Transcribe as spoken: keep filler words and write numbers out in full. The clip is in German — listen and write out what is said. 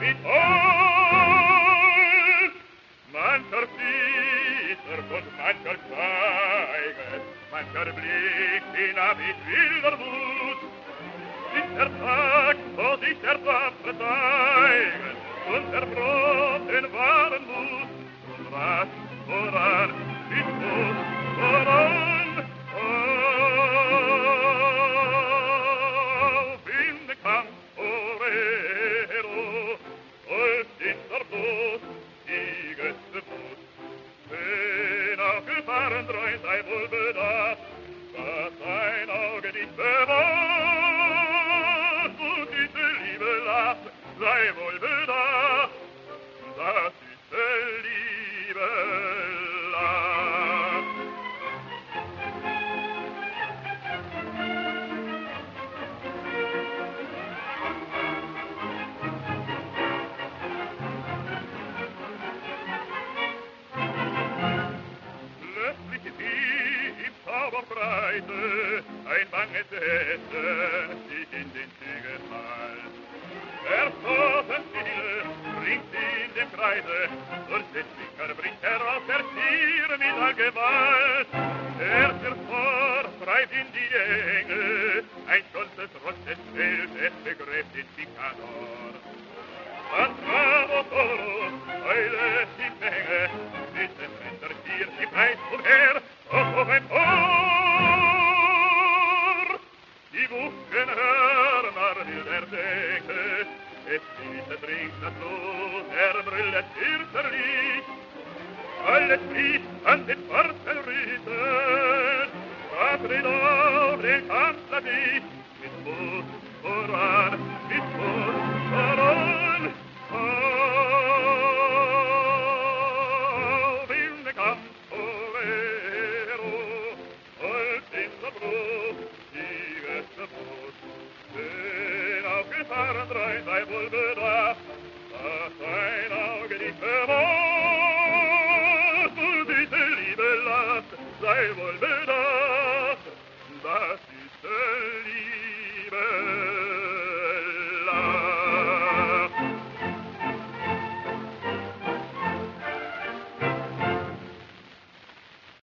mit Holz. Mancher zittert und mancher schweiget, mancher blickt hinab mit wilder Wut. Ist der Tag, wo sich der Waffe zeigen, und der Brot den wahren Mut. Und was, voran, mit Mut, voran, auf in den Kampf, Orero, und in der Blut, Sieges Wut. Wenn auch Gefahren drein sei wohl bedacht, dass ein Auge nicht bewacht, und diese Liebe lacht, sei wohl bedacht, dass diese Liebe lacht. Plötzlich wie im Zauberpreise ein banges Essen sich in den Zügen halt. Verstoßen viele bringt in dem Kreise, und den Finger bringt heraus der Tier mit all Gewalt. Er hervor treibt in die Enge, ein stolzes rotes Feld, es begräbt den Picador. An Bravo Toro, heule die Menge, mit dem Rindertier, die Preis und her, hoch ein Tor. Die Wuchten Hörner will er denken, es fließt, trinkt das Blut, er brüllt fürchterlich. Alles fließt an den schwarzen Riesen, Patrin auf den Kanzler dich, mit Mut voran, mit Mut voran, auf in den Kampf, Overo, Holz in der Brust, Sieges Brust. Wenn auf Gefahren drein sei wohl bedacht, dass ein Auge nicht bewacht, und diese Liebe lacht, sei wohl bedacht, dass diese